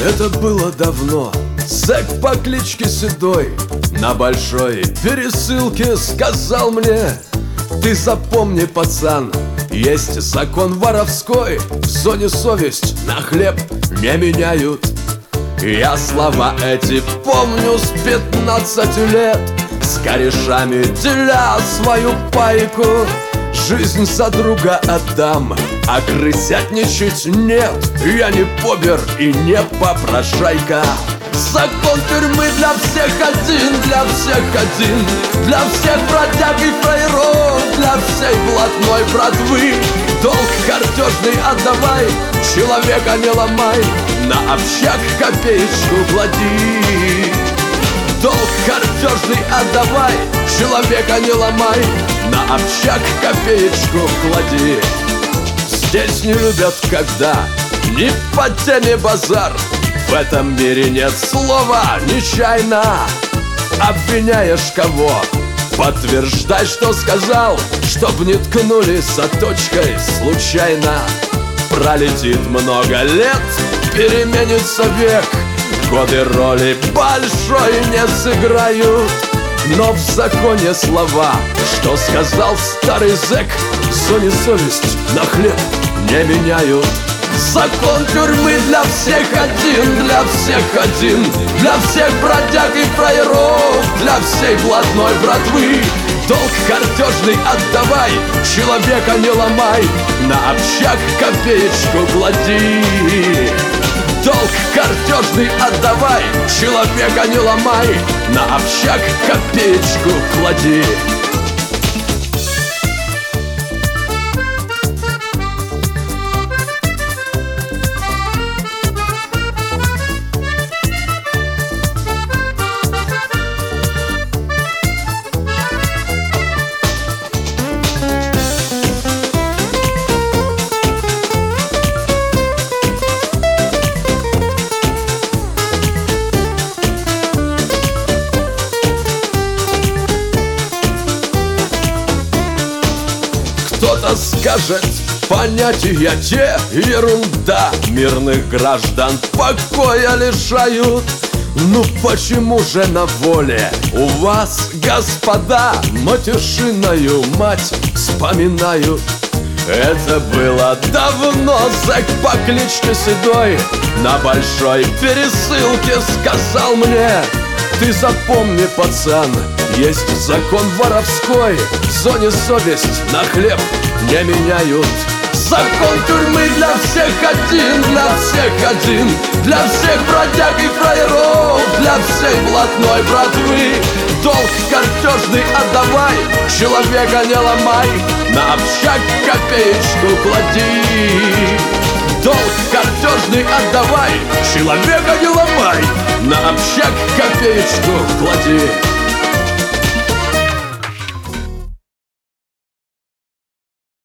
Это было давно. Зэк по кличке Седой на большой пересылке сказал мне: ты запомни, пацан, есть закон воровской, в зоне совесть на хлеб не меняют. Я слова эти помню с 15 лет, с корешами деля свою пайку. Жизнь за друга отдам, а крысятничать нет. Я не побер и не попрошайка. Закон тюрьмы для всех один, для всех один, для всех бродяг и фраеров, для всей блатной братвы. Долг картежный отдавай, человека не ломай, на общак копеечку клади. Долг картежный отдавай, человека не ломай, на общак копеечку клади. Здесь не любят, когда ни по теме базар. В этом мире нет слова нечаянно. Обвиняешь кого? Подтверждай, что сказал, чтоб не ткнули заточкой случайно. Пролетит много лет, переменится век, годы роли большой не сыграют. Но в законе слова, что сказал старый зэк, в зоне совесть на хлеб не меняют. Закон тюрьмы для всех один, для всех один, для всех бродяг и фраеров, для всей блатной братвы. Долг картежный отдавай, человека не ломай, на общак копеечку клади. Долг картежный отдавай, человека не ломай, на общак копеечку клади. Кто-то скажет, понятия те ерунда, мирных граждан покоя лишают. Ну почему же на воле у вас, господа, матершинную мать вспоминают? Это было давно, зэк по кличке Седой на большой пересылке сказал мне: ты запомни, пацан, есть закон воровской, в зоне совесть на хлеб не меняют. Закон тюрьмы для всех один, для всех один, для всех бродяг и фраеров, для всей блатной братвы. Долг картежный отдавай, человека не ломай, на общак копеечку клади. Долг картежный отдавай, человека не ломай, на общак копеечку клади.